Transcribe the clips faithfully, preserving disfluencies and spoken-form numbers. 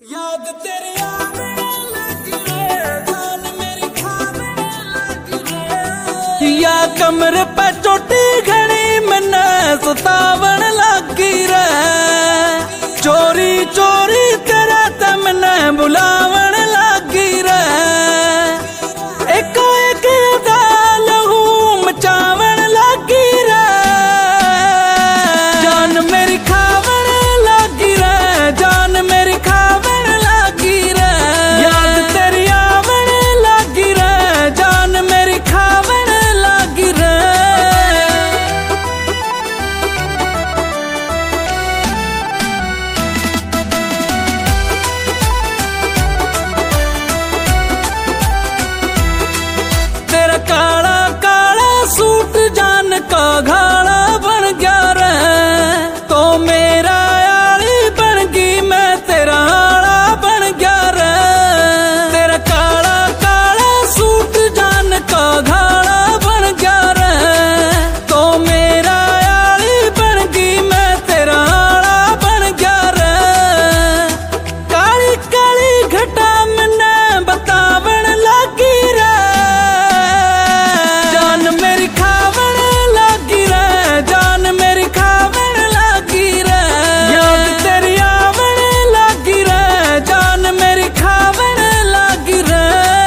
याद तेरी आवे लगी रे, जान मेरी खावे लगी रे। या कमरे पे चोटी घड़ी मन्ने सतावन लगी रे। चोरी चोरी तेरा ते मन्ने बुलावन लगी रे। एको एक दा लहू मचावन लगी रे। जान मेरी खावन लगी रे, जान मेरी खावन लगी रे। याद तेरी आवन लगी रे, जान मेरी खावन लगी रे। तेरा काला काला सूट जान का घाड़ा बन गया रे। तो मेरा यारी बन गई, मैं तेरा आड़ा बन गया रे। तेरा काला काला सूट जान का घाड़ा बन गया रे। तो मेरा यारी बन गई, मैं तेरा आड़ा बन गया रे। काली काली घटा मन्ने बतावन लगी रे। जान मेरी खावन लगी रे, जान मेरी खावन लगी रे। याद तेरी आवन लगी रे, जान मेरी खावन लगी रे।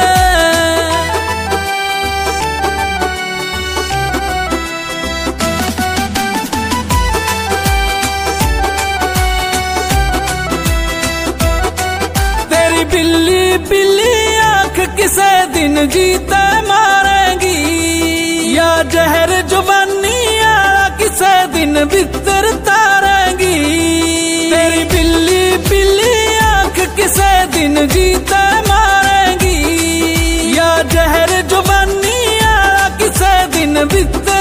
तेरी बिल्ली बिल्ली आंख किसे दिन जीते मारेगी। या जहर जुबानी आला किसे दिन भीतर तारेगी। तेरी बिल्ली बिल्ली आंख किसे दिन जीते मारेगी। या जहर जुबानी आला किसे दिन भीतर